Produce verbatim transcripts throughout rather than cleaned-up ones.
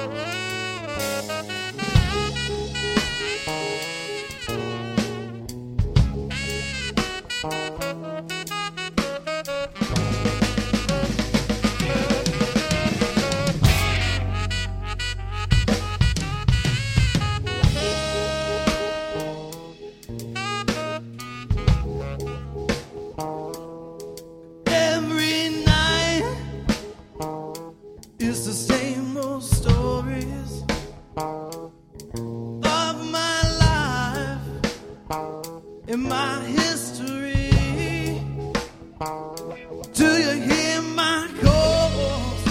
It's the same old stories of my life and my history. Do you hear my calls?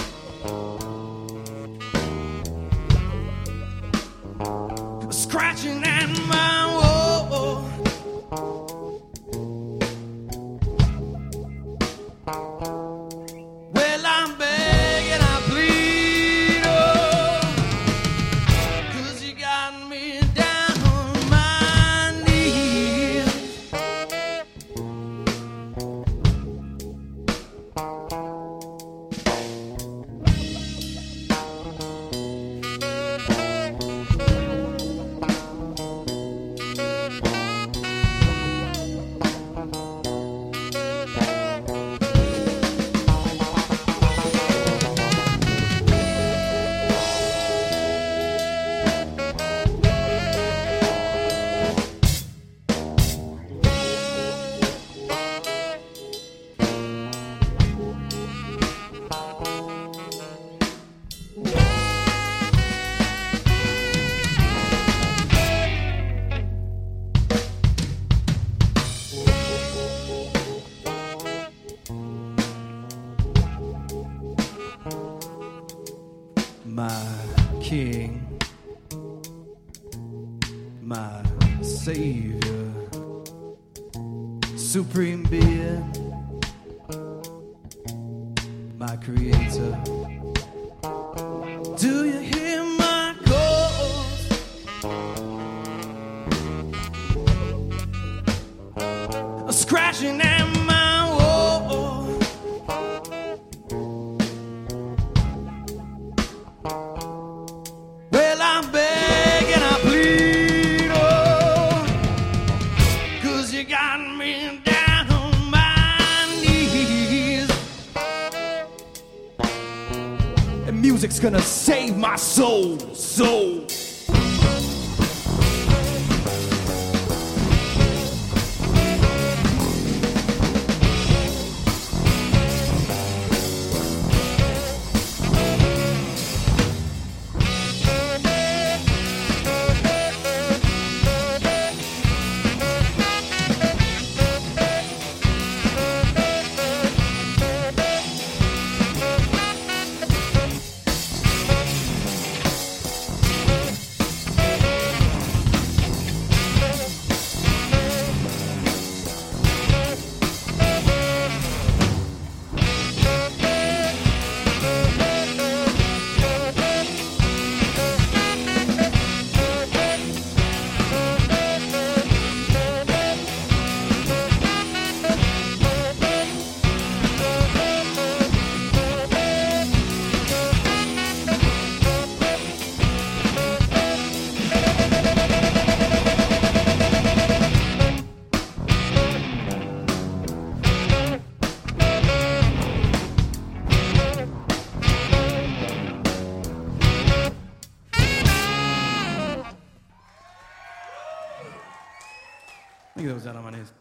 Scratching at my wall. Well, I'm begging, I plead, oh, 'cause you got me down on my knees. My king, my savior, supreme being, my creator. Do you hear my calls? Scratching at my wall. Well, I'm begging, I plead, oh, 'cause you got me down on my knees. And music's gonna save my soul, soul. I think that was out on my knees.